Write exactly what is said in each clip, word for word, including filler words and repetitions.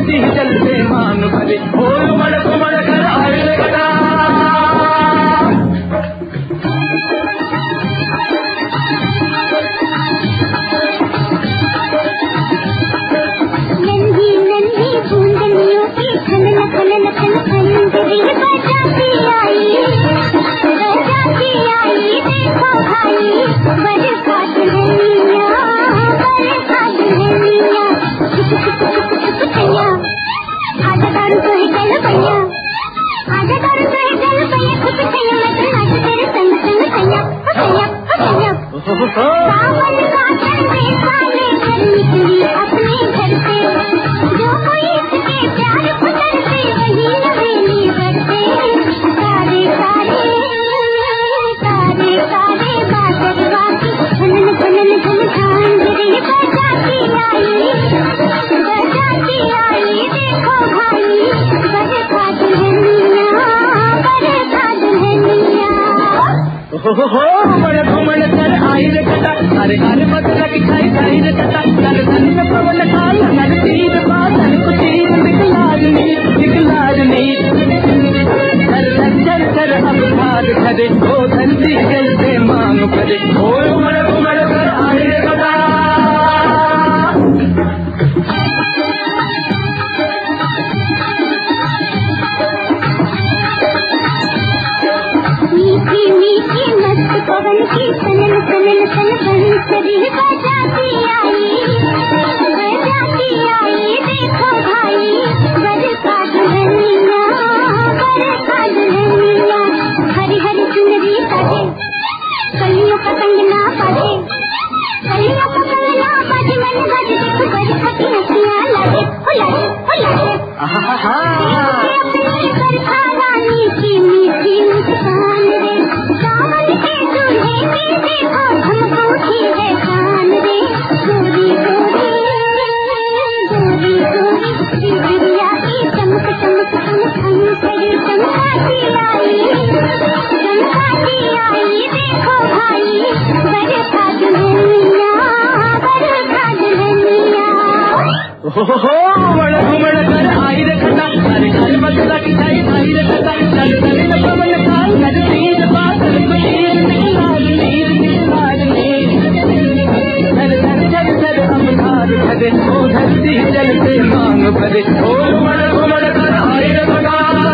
धरती जलते मांग भरे ओ उमड़ उमड़ कर आई रे गदा। नन्ही नन्ही बूंदनियों की खनन खनन खन खंजरी बजाती आई बजाती आई देखो भाई बरखा दुल्हनिया बरखा दुल्हनिया छुप छुप छुप छुप छैया आजा दारू तो है चल पैया आजा दारू तो है चल पैया छुप छैया मैं तो नाच तेरे संग संग छैया छैया छैया सावन का चढ़े साले घर निकली अपने घर से जो कोई इसके प्यार को करते वही नवेली बरसे सारे सारे सारे सारे बादल बाकी खनन खनन खन झांझरी बजाती आई बजाती आई देखो भाई बरखा दुल्हनिया बरखा दुल्हनिया। हो उमड़ उमड़ कर आई रे गदा अरे अरे बदला की खाई खाई रे गदा नर धन में पवन काल नर तीर बादल को तीर निकलाज नीर निकलाज नीर कर कर कर अब भार करे ओ धरती जलते मांग भरे ओ उमड़ उमड़ कर आई रे गदा। मीठी मीठी मस्त पवन की सनन सनन सन बंसरी बजाती आई बजाती आई देखो भाई बरखा दुल्हनिया बरखा दुल्हनिया। हरी हरी चुनरी साजे कलियों का कंगना बाजे कलियों का कंगना बाजे मन बाजे देखो बरखा की हंसियां लागे हो लागे हो लागे बरखा रानी की मीठी मुस्कान रे सावन के दूल्हे की देखो हमको उठी है कान रे गोरी गोरी गोरी गोरी बिजलिया की चमक चमक चमक अंतरी चमकाती आई चमकाती आई देखो भाई बरखा दुल्हनिया बरखा दुल्हनिया। हो उमड़ उमड़ कर आई रे गदा अरे अरे बदला की खाई खाई रे गदा नर धन में पवन काल नर तीर बादल को तीर निकलाज नीर निकलाज नीर कर कर कर अब भार करे ओ धरती जलते मांग भरे ओ उमड़ उमड़ कर आई रे गदा।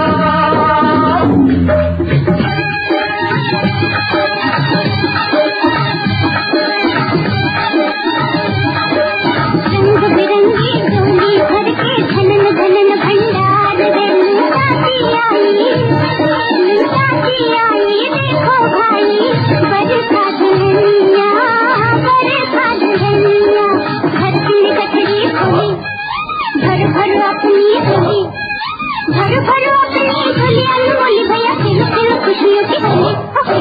रंग बिरंगी डोली भर के धनन धनन भंडार रे लुटाती आई लुटाती आई देखो भाई बरखा दुल्हनिया बरखा दुल्हनिया। धरती में गठरी खोली भर भर अपनी झोली भर भर अपनी झोली अनमोली भैया खेलो खेलो खुशियों की होली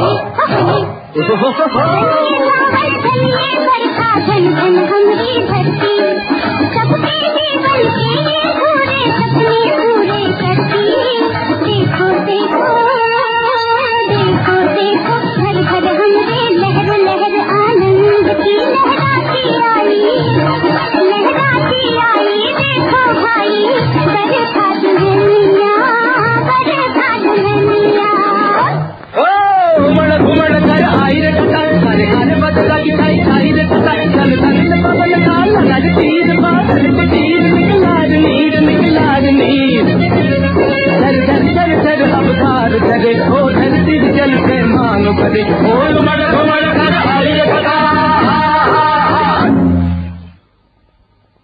बरखा धन धन हमरी धरती सबके जीवन के ये पूरे सपने पूरे करती। देखो देखो देखो देखो घर घर हमरे लहर लहर आनंद की लहराती आई लहराती आई देखो भाई बरखा दुल्हनिया बरखा दुल्हनिया। उमड़ उमड़ कर आई रे गदा अरे अरे बदला की खाई खाई रे गदा नर धन में पवन काल नर तीर बादल को तीर निकलाज नीर निकलाज नीर कर कर कर कर अब भार करे ओ धरती जलते मांग भरे ओ उमड़ उमड़ कर आई रे गदा।